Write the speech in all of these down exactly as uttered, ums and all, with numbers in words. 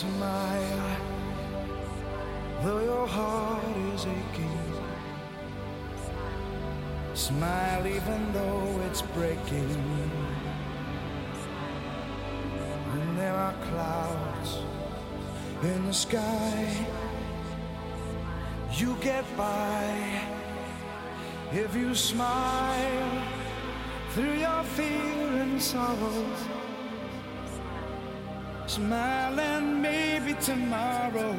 Smile, though your heart is aching. Smile even though it's breaking. When there are clouds in the sky, you get by if you smile through your fear and sorrow. Smile and maybe tomorrow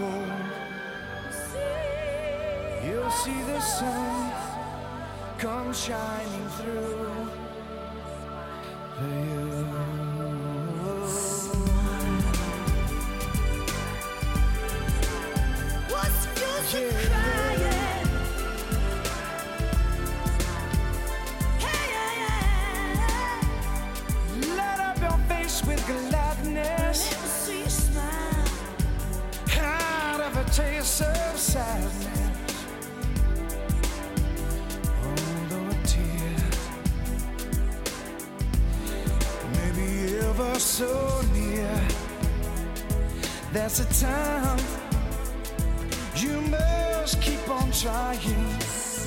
you'll see the sun come shining through for you. What's the use of crying? Hey, yeah, yeah. Light up your face with gladness. Let me see you smile. Out of a taste of sadness. Although a tear may be ever so near, that's a time you must keep on trying.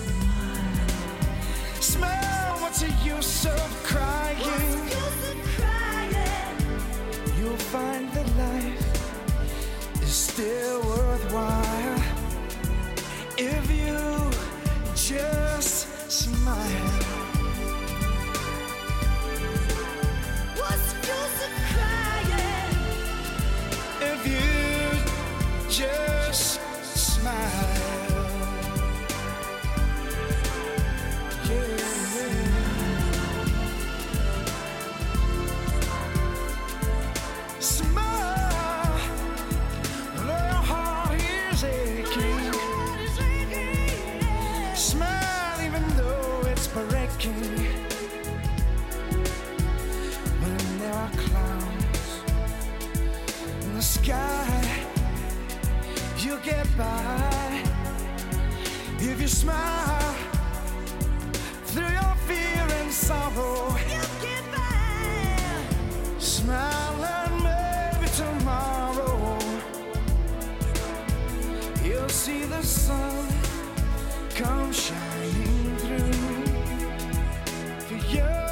Smile, what's the use of crying? What's the use of crying? You'll find that life is still worthwhile if you just smile. What's the use of crying? If you just smile. Yeah. Smile, though your heart is aching. Smile even though it's breaking. When there are clouds in the sky, you get by if you smile through your fear and sorrow. You get by. Smile and maybe tomorrow you'll see the sun come shining through for you.